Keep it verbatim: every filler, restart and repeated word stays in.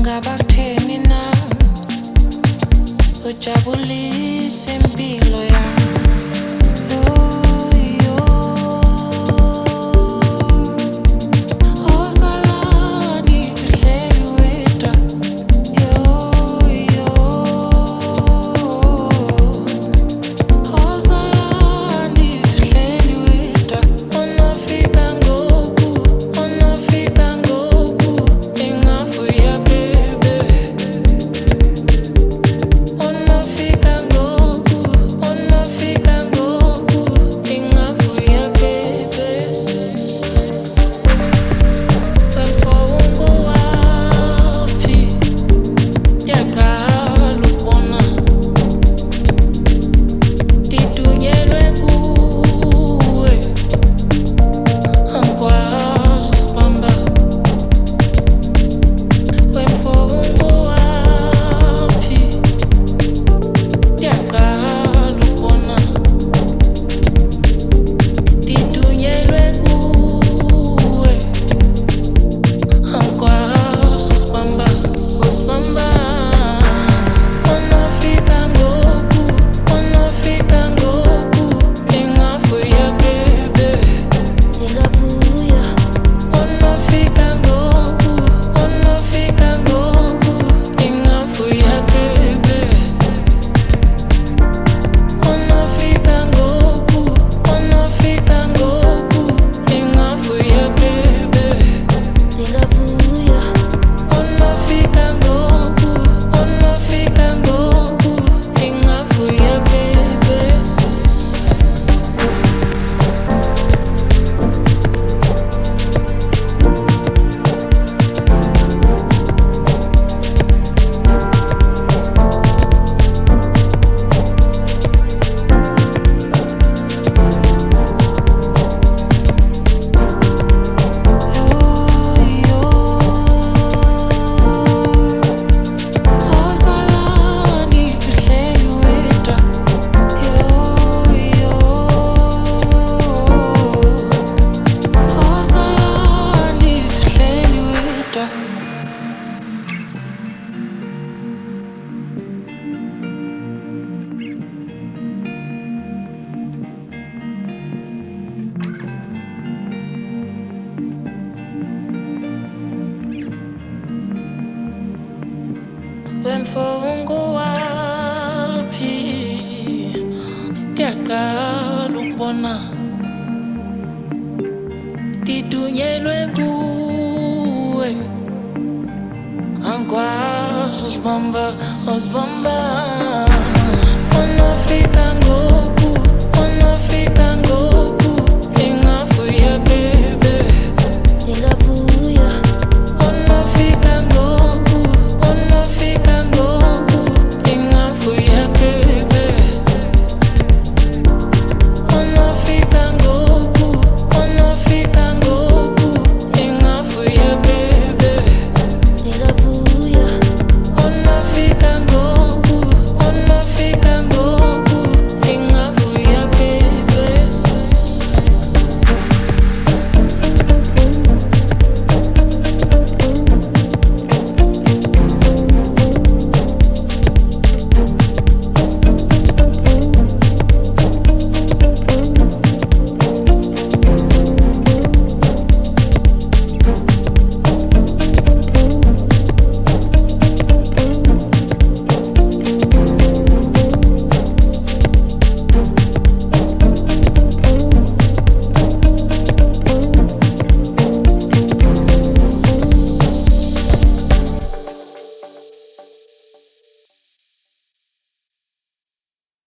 Ngabakutheni na ujabulise impilo yami. Yo, yo. Ozalani tuhleli wedwa. Yo, yo. Ozalani tuhleli wedwa. Unofika ngoku, unofika ngoku. Ingavuya bebe. Unofika ngoku, unofika ngoku. Ingavuya bebe. Wemfo ungowaphi? Ndiyaqala ukubona ndidunyelwe kuwe. Angikwazi usibamba. Wemfo ungowaphi? Ndiyaqala ukubona ndidunyelwe kuwe. Angikwazi usibamba, usibamba. Unofika ngoku, unofika ngoku. Ingavuya bebe. Ingavuya. Unofika ngoku, unofika ngoku. Ingavuya bebe. Unofika ngoku, unofika ngoku. Ingavuya bebe. Ingavuya. Unofika ngoku, unofika ngoku. Ingavuya bebe. Ozalani tuhleli wedwa. Yo, yo. Ozalani tuhleli wedwa. Wemfo ungowaphi? Ndiyaqala ukubona ndidunyelwe kuwe. Angikwazi usibamba, usibamba. Unofika ngoku, unofika ngoku.